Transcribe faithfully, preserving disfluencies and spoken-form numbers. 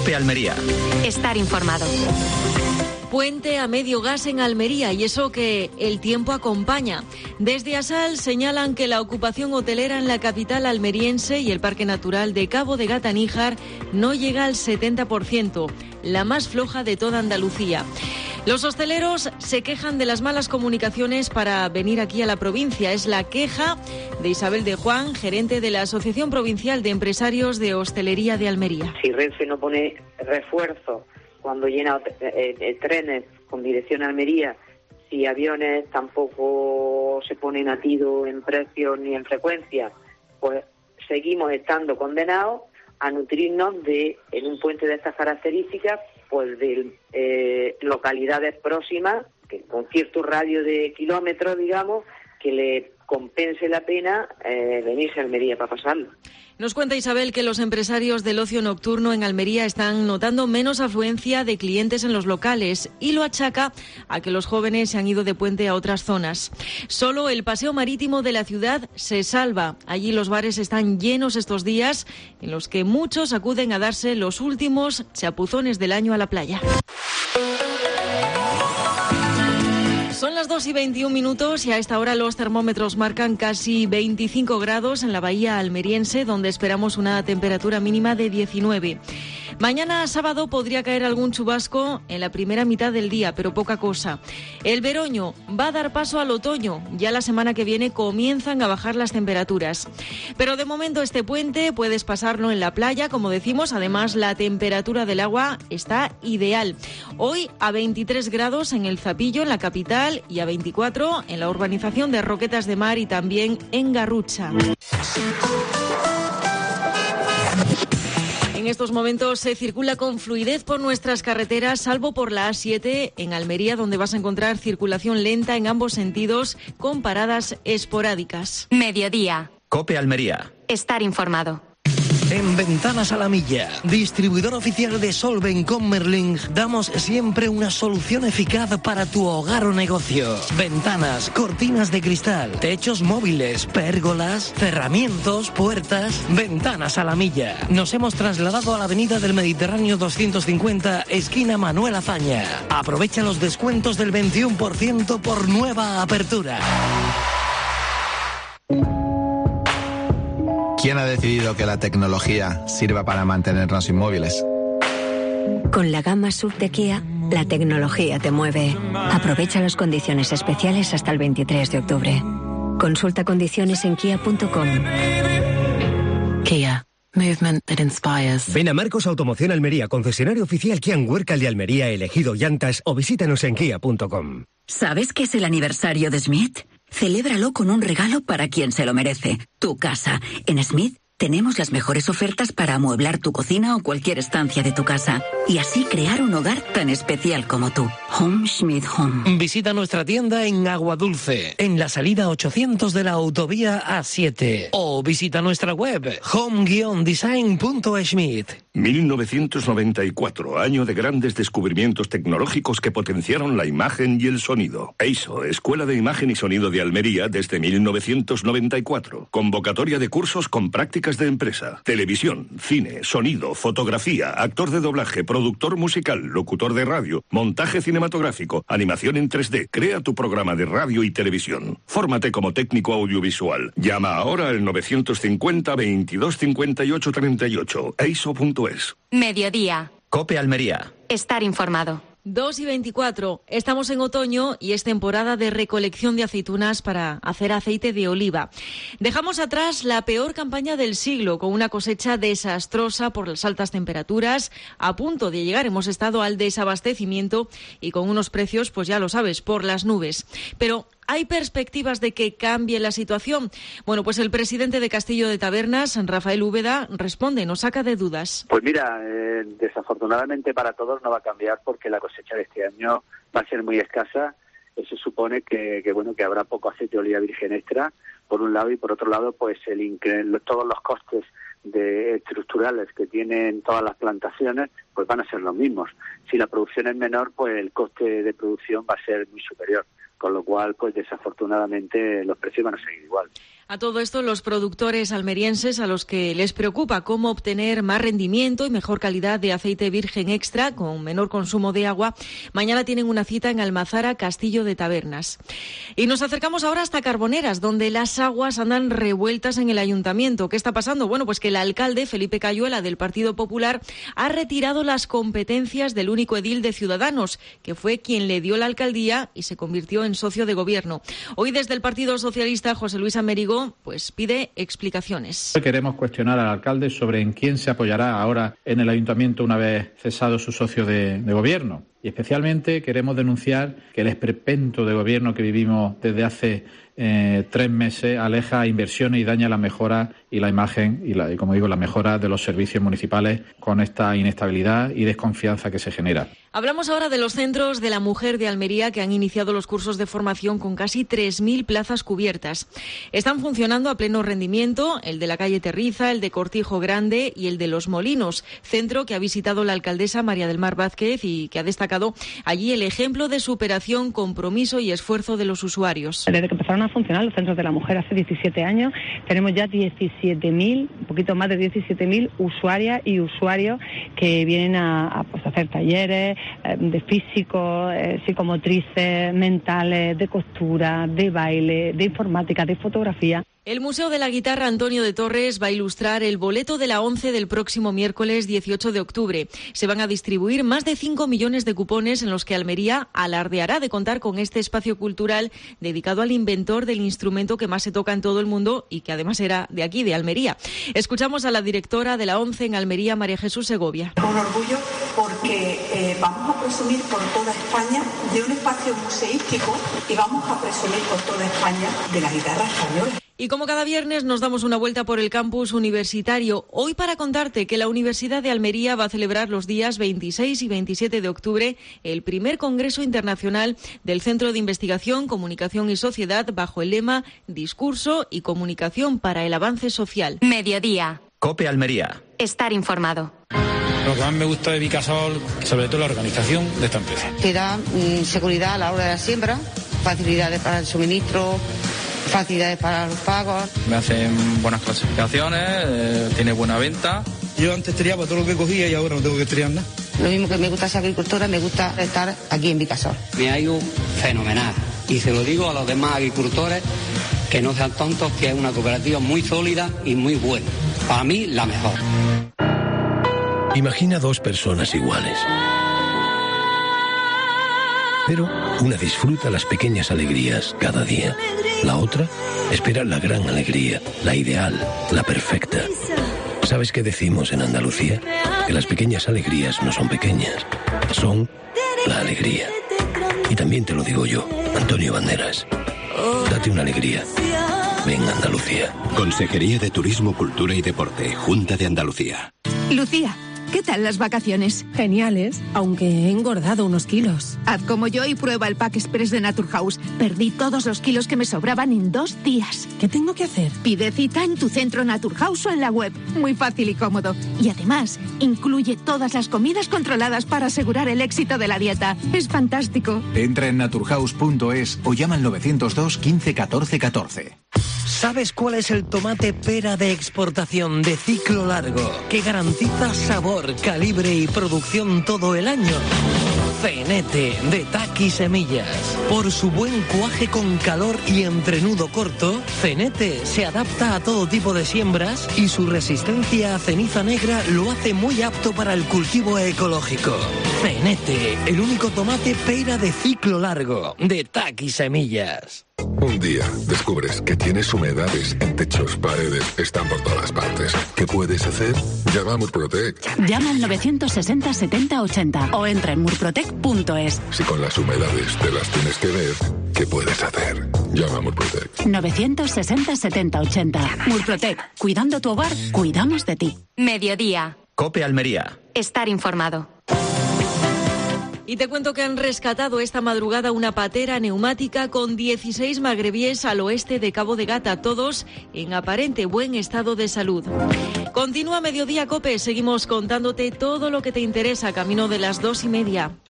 COPE Almería. Estar informado. Puente a medio gas en Almería, y eso que el tiempo acompaña. Desde Asal señalan que la ocupación hotelera en la capital almeriense y el Parque Natural de Cabo de Gata-Níjar no llega al setenta por ciento, la más floja de toda Andalucía. Los hosteleros se quejan de las malas comunicaciones para venir aquí a la provincia. Es la queja de Isabel de Juan, gerente de la Asociación Provincial de Empresarios de Hostelería de Almería. Si Renfe no pone refuerzo cuando llena eh, eh, trenes con dirección a Almería, si aviones tampoco se ponen a tiro en precios ni en frecuencia, pues seguimos estando condenados a nutrirnos de, en un puente de estas características, pues de eh, localidades próximas, que con cierto radio de kilómetros, digamos, que le compense la pena eh, venirse a Almería para pasarlo. Nos cuenta Isabel que los empresarios del ocio nocturno en Almería están notando menos afluencia de clientes en los locales y lo achaca a que los jóvenes se han ido de puente a otras zonas. Solo el paseo marítimo de la ciudad se salva. Allí los bares están llenos estos días, en los que muchos acuden a darse los últimos chapuzones del año a la playa. Son las dos y veintiún minutos y a esta hora los termómetros marcan casi veinticinco grados en la bahía almeriense, donde esperamos una temperatura mínima de diecinueve. Mañana sábado podría caer algún chubasco en la primera mitad del día, pero poca cosa. El veroño va a dar paso al otoño. Ya la semana que viene comienzan a bajar las temperaturas. Pero de momento este puente puedes pasarlo en la playa, como decimos. Además, la temperatura del agua está ideal. Hoy a veintitrés grados en el Zapillo, en la capital, y a veinticuatro en la urbanización de Roquetas de Mar y también en Garrucha. En estos momentos se circula con fluidez por nuestras carreteras, salvo por la A siete en Almería, donde vas a encontrar circulación lenta en ambos sentidos, con paradas esporádicas. Mediodía. COPE Almería. Estar informado. En Ventanas a la Milla, distribuidor oficial de Solven con Merlin, damos siempre una solución eficaz para tu hogar o negocio. Ventanas, cortinas de cristal, techos móviles, pérgolas, cerramientos, puertas. Ventanas a la Milla. Nos hemos trasladado a la avenida del Mediterráneo doscientos cincuenta, esquina Manuel Azaña. Aprovecha los descuentos del veintiuno por ciento por nueva apertura. ¿Quién ha decidido que la tecnología sirva para mantenernos inmóviles? Con la gama S U V de Kia, la tecnología te mueve. Aprovecha las condiciones especiales hasta el veintitrés de octubre. Consulta condiciones en kia punto com. Kia. Movement that inspires. Ven a Marcos Automoción Almería, concesionario oficial Kia en Huércal de Almería, elegido llantas, o visítanos en kia punto com. ¿Sabes qué es el aniversario de Smith? Celébralo con un regalo para quien se lo merece. Tu casa. En Smith tenemos las mejores ofertas para amueblar tu cocina o cualquier estancia de tu casa. Y así crear un hogar tan especial como tú. Home Smith Home. Visita nuestra tienda en Aguadulce, en la salida ochocientos de la autovía A siete. O visita nuestra web home guion design punto schmidt. mil novecientos noventa y cuatro, año de grandes descubrimientos tecnológicos que potenciaron la imagen y el sonido. E I S O, Escuela de Imagen y Sonido de Almería, desde mil novecientos noventa y cuatro. Convocatoria de cursos con prácticas de empresa. Televisión, cine, sonido, fotografía, actor de doblaje, productor musical, locutor de radio, montaje cinematográfico, animación en tres D. Crea tu programa de radio y televisión. Fórmate como técnico audiovisual. Llama ahora al novecientos cincuenta, veintidós cincuenta y ocho treinta y ocho. e i s o punto es. Mediodía. COPE Almería. Estar informado. dos y veinticuatro. Estamos en otoño y es temporada de recolección de aceitunas para hacer aceite de oliva. Dejamos atrás la peor campaña del siglo, con una cosecha desastrosa por las altas temperaturas. A punto de llegar hemos estado al desabastecimiento y con unos precios, pues ya lo sabes, por las nubes. Pero ¿hay perspectivas de que cambie la situación? Bueno, pues el presidente de Castillo de Tabernas, Rafael Úbeda, responde, nos saca de dudas. Pues mira, eh, desafortunadamente para todos no va a cambiar porque la cosecha de este año va a ser muy escasa. Eso supone que, que bueno que habrá poco aceite de oliva virgen extra, por un lado, y por otro lado, pues el incre- todos los costes de estructurales que tienen todas las plantaciones, pues van a ser los mismos. Si la producción es menor, pues el coste de producción va a ser muy superior. Con lo cual, pues desafortunadamente, los precios van a seguir igual. A todo esto, los productores almerienses, a los que les preocupa cómo obtener más rendimiento y mejor calidad de aceite virgen extra con menor consumo de agua, mañana tienen una cita en Almazara, Castillo de Tabernas. Y nos acercamos ahora hasta Carboneras, donde las aguas andan revueltas en el ayuntamiento. ¿Qué está pasando? Bueno, pues que el alcalde, Felipe Cayuela, del Partido Popular, ha retirado las competencias del único edil de Ciudadanos, que fue quien le dio la alcaldía y se convirtió en socio de gobierno. Hoy, desde el Partido Socialista, José Luis Amérigo pues pide explicaciones. Queremos cuestionar al alcalde sobre en quién se apoyará ahora en el ayuntamiento una vez cesado su socio de, de gobierno. Y especialmente queremos denunciar que el esperpento de gobierno que vivimos desde hace eh, tres meses aleja inversiones y daña la mejora y la imagen y, la, y, como digo, la mejora de los servicios municipales con esta inestabilidad y desconfianza que se genera. Hablamos ahora de los centros de la mujer de Almería que han iniciado los cursos de formación con casi tres mil plazas cubiertas. Están funcionando a pleno rendimiento el de la calle Terriza, el de Cortijo Grande y el de Los Molinos, centro que ha visitado la alcaldesa María del Mar Vázquez y que ha destacado allí el ejemplo de superación, compromiso y esfuerzo de los usuarios. Desde que empezaron a funcionar los centros de la mujer hace diecisiete años, tenemos ya diecisiete mil, un poquito más de diecisiete mil usuarias y usuarios que vienen a, a, pues, a hacer talleres eh, de físico, eh, psicomotrices, mentales, de costura, de baile, de informática, de fotografía. El Museo de la Guitarra Antonio de Torres va a ilustrar el boleto de la ONCE del próximo miércoles dieciocho de octubre. Se van a distribuir más de cinco millones de cupones en los que Almería alardeará de contar con este espacio cultural dedicado al inventor del instrumento que más se toca en todo el mundo y que además era de aquí, de Almería. Escuchamos a la directora de la ONCE en Almería, María Jesús Segovia. Un orgullo porque eh, vamos a presumir por toda España de un espacio museístico y vamos a presumir por toda España de la guitarra española. Y como cada viernes nos damos una vuelta por el campus universitario, hoy para contarte que la Universidad de Almería va a celebrar los días veintiséis y veintisiete de octubre el primer Congreso Internacional del Centro de Investigación, Comunicación y Sociedad bajo el lema Discurso y Comunicación para el Avance Social. Mediodía. COPE Almería. Estar informado. Lo que más me gusta de Vicasol, sobre todo la organización de esta empresa. Te da mm, seguridad a la hora de la siembra, facilidades para el suministro, facilidades para los pagos. Me hacen buenas clasificaciones, eh, tiene buena venta. Yo antes triaba todo lo que cogía y ahora no tengo que triar nada. Lo mismo que me gusta ser agricultora, me gusta estar aquí en Vicasol. Me ha ido fenomenal y se lo digo a los demás agricultores que no sean tontos, que es una cooperativa muy sólida y muy buena. Para mí, la mejor. Imagina dos personas iguales. Pero una disfruta las pequeñas alegrías cada día. La otra espera la gran alegría, la ideal, la perfecta. ¿Sabes qué decimos en Andalucía? Que las pequeñas alegrías no son pequeñas, son la alegría. Y también te lo digo yo, Antonio Banderas. Date una alegría. Ven Andalucía. Consejería de Turismo, Cultura y Deporte, Junta de Andalucía. Lucía, ¿qué tal las vacaciones? Geniales, aunque he engordado unos kilos. Haz como yo y prueba el Pack Express de Naturhaus. Perdí todos los kilos que me sobraban en dos días. ¿Qué tengo que hacer? Pide cita en tu centro Naturhaus o en la web. Muy fácil y cómodo. Y además, incluye todas las comidas controladas para asegurar el éxito de la dieta. Es fantástico. Entra en naturhaus punto es o llama al novecientos dos quince catorce catorce. ¿Sabes cuál es el tomate pera de exportación de ciclo largo que garantiza sabor, calibre y producción todo el año? Cenete de Taqui Semillas. Por su buen cuaje con calor y entrenudo corto, Cenete se adapta a todo tipo de siembras y su resistencia a ceniza negra lo hace muy apto para el cultivo ecológico. Cenete, el único tomate pera de ciclo largo de Taqui Semillas. Un día descubres que tienes humedades en techos, paredes, están por todas partes. ¿Qué puedes hacer? Llama a Murprotec. Llama al novecientos sesenta setenta ochenta o entra en murprotec punto es. Si con las humedades te las tienes que ver, ¿qué puedes hacer? Llama a Murprotec. novecientos sesenta setenta ochenta. Murprotec. Cuidando tu hogar, cuidamos de ti. Mediodía. COPE Almería. Estar informado. Y te cuento que han rescatado esta madrugada una patera neumática con dieciséis magrebíes al oeste de Cabo de Gata, todos en aparente buen estado de salud. Continúa Mediodía COPE, seguimos contándote todo lo que te interesa camino de las dos y media.